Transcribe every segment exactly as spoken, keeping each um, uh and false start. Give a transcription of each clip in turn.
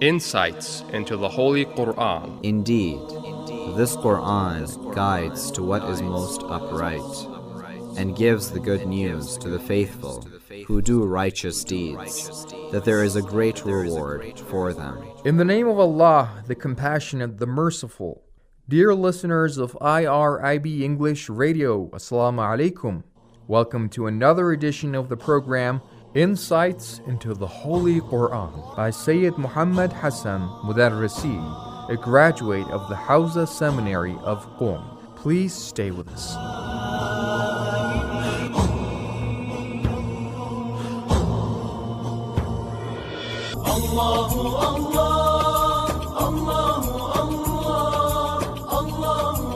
Insights into the Holy Quran. Indeed, this Quran guides to what is most upright and gives the good news to the faithful who do righteous deeds, that there is a great reward for them. In the name of Allah, the Compassionate, the Merciful. Dear listeners of I R I B English Radio, Assalamu alaikum. Welcome to another edition of the program, Insights into the Holy Quran, by Sayyid Muhammad Hassan Mudarrisi, a graduate of the Hawza Seminary of Qom. Please stay with us. Allahu Allah, Allahu Allah, Allahu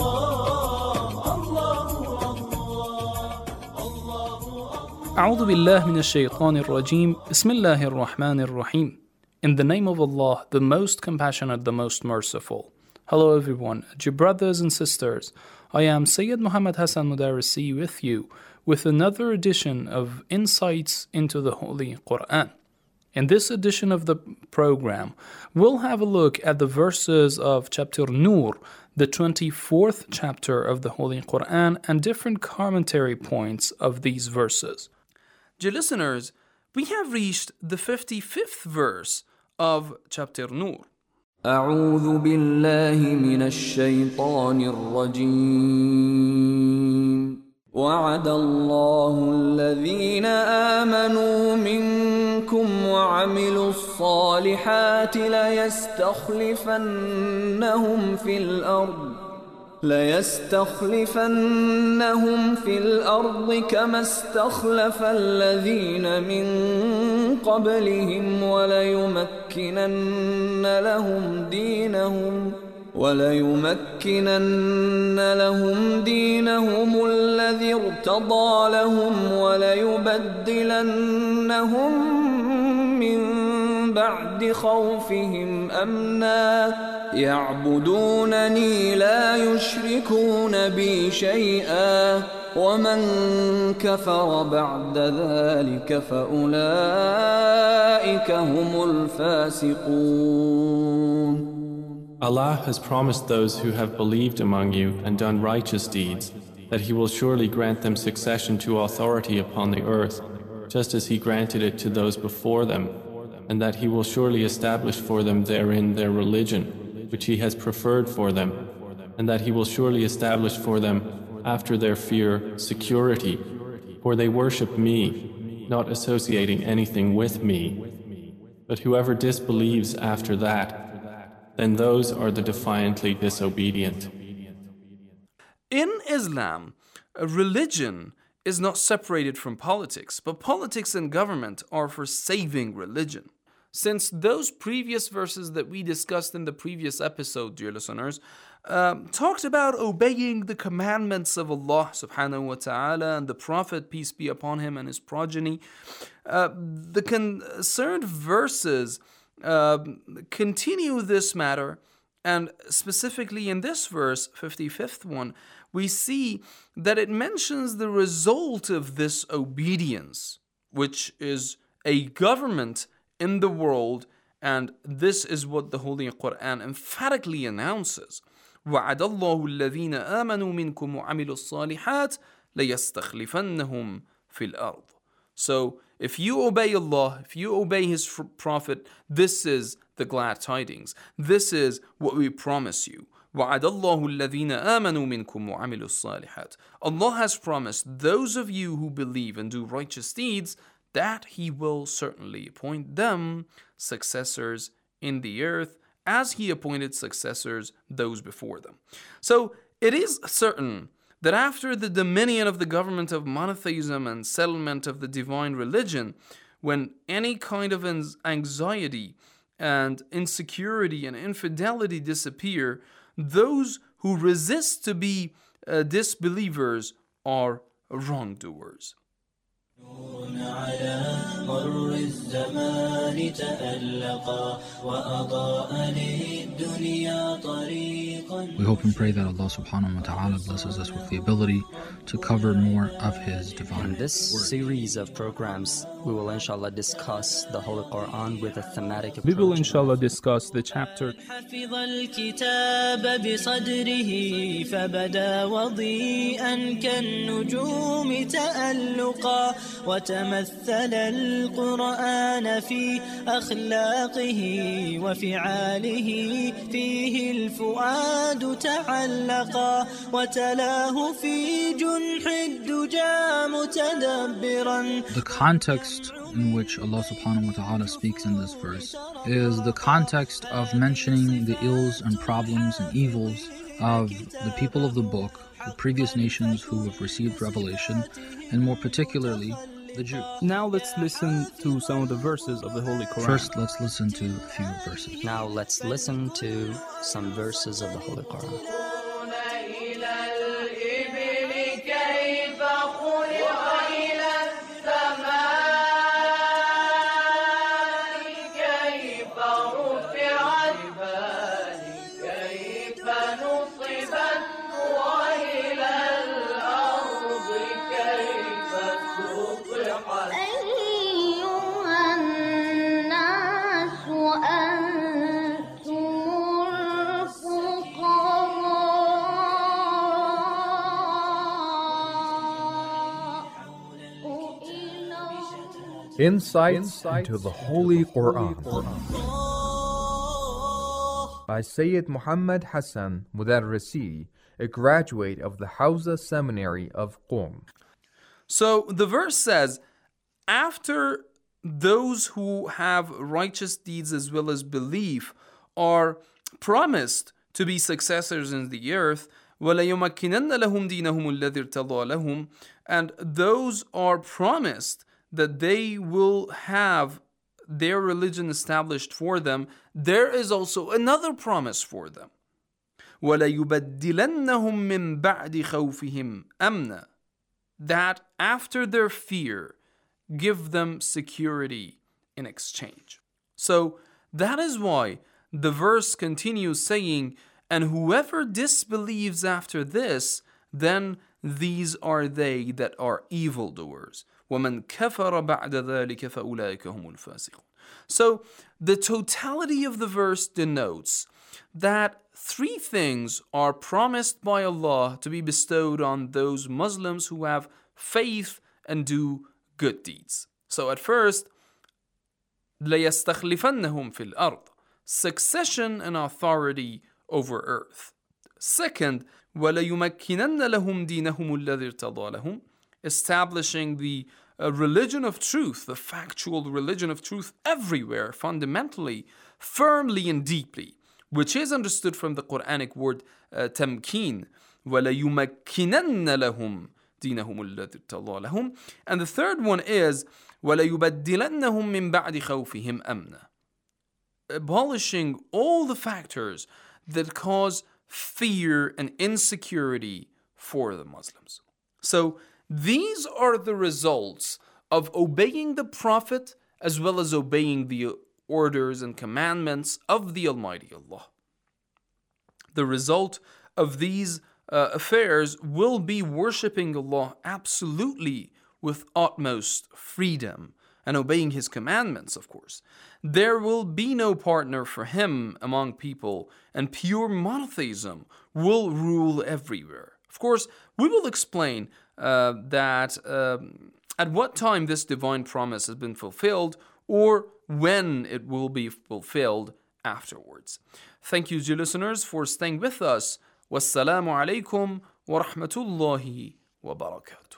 Allah, Allahu Allah. أعوذ بالله من الشيطان الرجيم. بسم الله الرحمن الرحيم. In the name of Allah, the most compassionate, the most merciful. Hello everyone, dear brothers and sisters. I am Sayyid Muhammad Hassan Mudarrisi with you with another edition of Insights into the Holy Quran. In this edition of the program, we'll have a look at the verses of chapter Nur, the twenty-fourth chapter of the Holy Quran, and different commentary points of these verses. Dear listeners, we have reached the fifty-fifth verse of chapter Nur. أعوذ بالله من الشيطان الرجيم وعد الله الذين آمنوا منكم وعملوا الصالحات ليستخلفنهم في الأرض ليستخلفنهم في الأرض كما استخلف الذين من قبلهم وليمكنن لهم دينهم وليمكنن لهم دينهم الذي ارتضى لهم وليبدلنهم من بعد خوفهم أمنا يعبدونني لا يشركون بي شيئا ومن كفر بعد ذلك فأولئك هم الفاسقون. Allah has promised those who have believed among you and done righteous deeds that He will surely grant them succession to authority upon the earth, just as He granted it to those before them, and that He will surely establish for them therein their religion, which He has preferred for them, and that He will surely establish for them after their fear security, for they worship Me, not associating anything with Me. But whoever disbelieves after that, then those are the defiantly disobedient. In Islam, religion is not separated from politics, but politics and government are for saving religion. Since those previous verses that we discussed in the previous episode, dear listeners, um, talked about obeying the commandments of Allah subhanahu wa ta'ala and the Prophet, peace be upon him, and his progeny, uh, the concerned verses Uh, continue this matter, and specifically in this verse, fifty-fifth one, we see that it mentions the result of this obedience, which is a government in the world, and this is what the Holy Quran emphatically announces. وَعَدَ اللَّهُ الَّذِينَ آمَنُوا مِنكُمْ وَعَمِلُوا الصَّالِحَاتِ لَيَسْتَخْلِفَنَّهُمْ فِي الْأَرْضِ. So, if you obey Allah, if you obey His Prophet, this is the glad tidings. This is what we promise you. وَعَدَ اللَّهُ الَّذِينَ آمَنُوا مِنكُمْ وَعَمِلُوا الصَّالِحَاتِ. Allah has promised those of you who believe and do righteous deeds that He will certainly appoint them successors in the earth, as He appointed successors those before them. So, it is certain that after the dominion of the government of monotheism and settlement of the divine religion, when any kind of anxiety and insecurity and infidelity disappear, those who resist to be uh, disbelievers are wrongdoers. الزمان تألقا وأضاء للدنيا طريقا. We hope and pray that Allah subhanahu wa ta'ala blesses us with the ability to cover more of His divine In this word. series of programs, we will inshallah discuss the Holy Quran with a thematic approach. We will inshallah discuss the chapter. حفظ الكتاب بصدره فبدا وضيئا كالنجوم تألقا وتمثل القرآن في أخلاقه وفعاله فيه الفؤاد تعلقا وتلاه في جنح الدجى متدبرا. The context in which Allah subhanahu wa ta'ala speaks in this verse is the context of mentioning the ills and problems and evils of the people of the book, the previous nations who have received revelation, and more particularly the Jews. Now let's listen to some of the verses of the Holy Quran. First, let's listen to a few verses. Now let's listen to some verses of the Holy Quran. Insights into the Holy Quran by Sayyid Muhammad Hassan Mudarrisi, a graduate of the Hawza Seminary of Qom. So the verse says, after those who have righteous deeds as well as belief are promised to be successors in the earth, وَلَيُمَكِّنَنَّ لَهُمْ دِينَهُمُ الَّذِي ارْتَضَىٰ لَهُمْ, and those are promised that they will have their religion established for them, there is also another promise for them. وَلَيُبَدِّلَنَّهُمْ مِنْ بَعْدِ خَوْفِهِمْ أَمْنًا, that after their fear, give them security in exchange. So that is why the verse continues saying, and whoever disbelieves after this, then these are they that are evildoers. وَمَنْ كَفَرَ بَعْدَ ذَلِكَ فَأُولَٰئِكَ هُمُ الْفَاسِقُونَ. So the totality of the verse denotes that three things are promised by Allah to be bestowed on those Muslims who have faith and do good deeds. So at first, لَيَسْتَخْلِفَنَّهُمْ فِي الْأَرْضِ, succession and authority over earth. Second, وَلَيُمَكِّنَنَّ لَهُمْ دِينَهُمُ الَّذِي ارْتَضَىٰ لَهُمْ, establishing the uh, religion of truth, the factual religion of truth everywhere, fundamentally, firmly and deeply, which is understood from the Quranic word uh, tamkeen. وَلَيُمَكِّنَنَّ لَهُمْ دِينَهُمُ الَّذِي ارْتَضَىٰ لَهُمْ. And the third one is وَلَيُبَدِّلَنَّهُمْ مِنْ بَعْدِ خَوْفِهِمْ أَمْنًا, abolishing all the factors that cause fear and insecurity for the Muslims. So these are the results of obeying the Prophet as well as obeying the orders and commandments of the Almighty Allah. The result of these uh, affairs will be worshipping Allah absolutely with utmost freedom and obeying His commandments, of course. There will be no partner for Him among people, and pure monotheism will rule everywhere. Of course, we will explain uh, that uh, at what time this divine promise has been fulfilled, or when it will be fulfilled afterwards. Thank you, dear listeners, for staying with us. Wassalamu alaikum wa rahmatullahi wa barakatuh.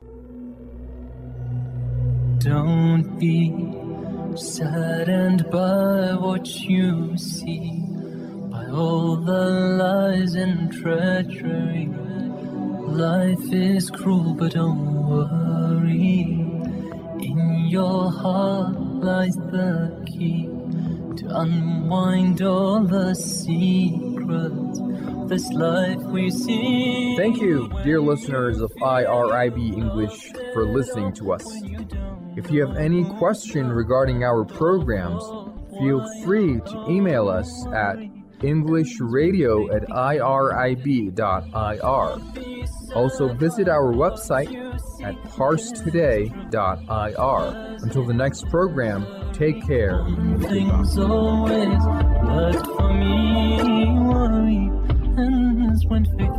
Don't be saddened by what you see, by all the lies and treachery. Life is cruel, but don't worry. In your heart lies the key to unwind all the secrets of this life we see. Thank you, dear listeners of I R I B English, for listening to us. If you have any question regarding our programs, feel free to email us at englishradio at irib dot I R. Also visit our website at parstoday dot I R. Until the next program, take care. Things always worked for me, worry ends when